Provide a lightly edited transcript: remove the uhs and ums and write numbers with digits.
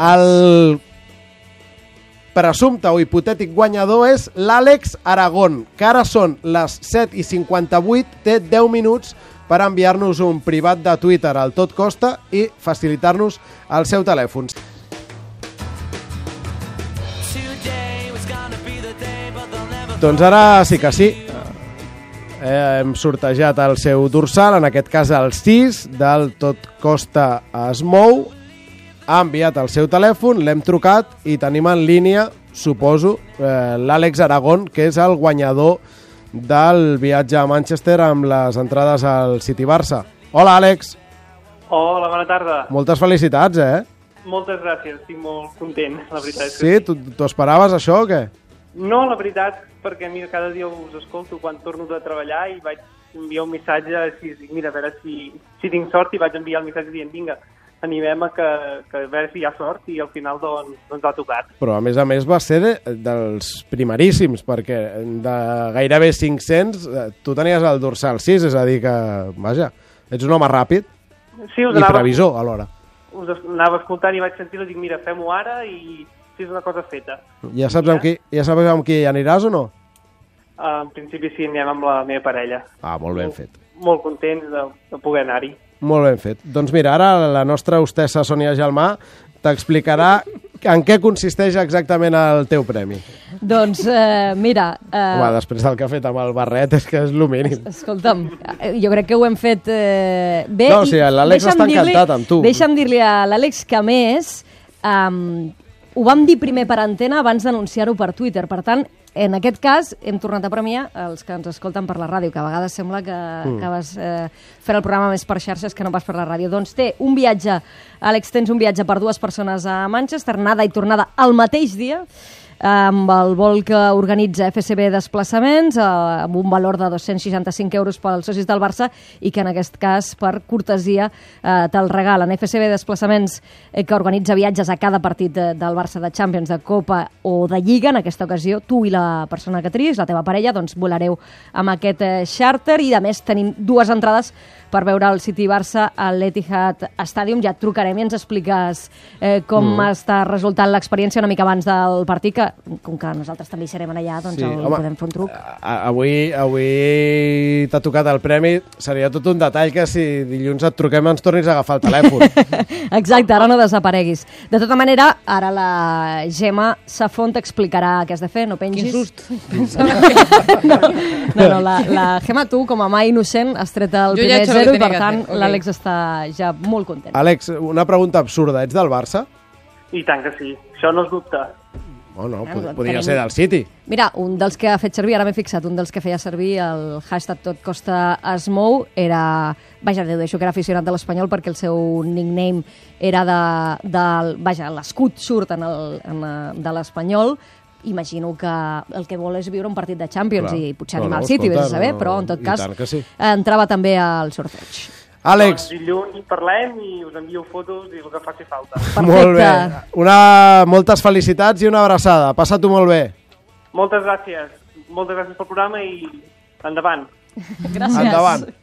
El presumpte o hipotètic guanyador és l'Àlex Aragón, que ara són les 7:58, té 10 minuts per enviar-nos un privat de Twitter al Tot Costa i facilitar-nos el seu telèfon. Doncs ara sí que sí. Hem sortejat el seu dorsal, en aquest cas el 6 del Tot Costa es mou. Ha enviat el seu telèfon, l'hem trucat i tenim en línia, suposo, l'Àlex Aragón, que és el guanyador del viatge a Manchester amb les entrades al City Barça. Hola, Àlex. Hola, bona tarda. Moltes felicitats, Moltes gràcies, estic molt content, la veritat. Sí? T'ho esperaves, això, o què? No, la veritat, perquè mira, cada dia us escolto quan torno de treballar i vaig enviar un missatge, mira, a veure si tinc sort, i vaig enviar el missatge dient, vinga, animem a veure si hi ha sort, i al final doncs ha tocat. Però a més va ser dels primeríssims, perquè de gairebé 500 tu tenies el dorsal 6, és a dir que, vaja, ets un home ràpid i previsor alhora. Us anava escoltant i vaig sentir-ho, dic, mira, fem-ho ara i si és una cosa feta. Ja saps amb qui aniràs o no? En principi sí, anem amb la meva parella. Ah, molt ben fet. Molt contents de poder anar-hi. Molt ben fet. Doncs mira, ara la nostra hostessa Sònia Gelmà t'explicarà en què consisteix exactament el teu premi. Doncs, mira... Home, després del que ha fet amb el barret és que és el mínim. Escolta'm, jo crec que ho hem fet bé. No, o sigui, l'Àlex està encantat amb tu. Deixa'm dir-li a l'Àlex que, a més, ho vam dir primer per antena abans d'anunciar-ho per Twitter. Per tant, en aquest cas, hem tornat a premiar els que ens escolten per la ràdio, que a vegades sembla que acabes fent el programa més per xarxes que no pas per la ràdio. Doncs té un viatge, Àlex, tens un viatge per 2 persones a Manchester, anada i tornada el mateix dia, amb el vol que organitza FCB Desplaçaments, amb un valor de 265 euros pels socis del Barça, i que en aquest cas, per cortesia, te'l regalen. FCB Desplaçaments, que organitza viatges a cada partit del Barça de Champions, de Copa o de Lliga. En aquesta ocasió, tu i la persona que triïs, la teva parella, doncs volareu amb aquest xàrter, i a més tenim 2 entrades per veure el City Barça a l'Etihad Stadium. Ja et trucarem i ens expliques com està resultant l'experiència una mica abans del partit, que com que nosaltres també hi serem allà, doncs podem fer un truc. Avui t'ha tocat el premi, seria tot un detall que si dilluns et truquem ens tornis a agafar el telèfon. Exacte, ara no desapareguis. De tota manera, ara la Gemma Safont t'explicarà què has de fer, no pengis. Quin sust! No, la Gemma, tu, com a mà innocent, has tret el primer 0 i per tant l'Àlex està ja molt content. Àlex, una pregunta absurda, ets del Barça? I tant que sí, això no es dubta. No, podria ser del City. Mira, un dels que ha fet servir, ara m'he fixat, un dels que feia servir el hashtag Tot Costa es mou era... Vaja, deixo que era aficionat de l'Espanyol perquè el seu nickname era vaja, l'escut surt de l'Espanyol. Imagino que el que vol és viure un partit de Champions. Clar. I potser animar el City, vés a saber, però en tot cas entrava també al sorteig. Àlex. Dilluns parlem i us envio fotos i el que faci falta. Perfecte. Molt bé. Moltes felicitats i una abraçada. Passa-t'ho molt bé. Moltes gràcies. Moltes gràcies pel programa i endavant. Gràcies. Endavant.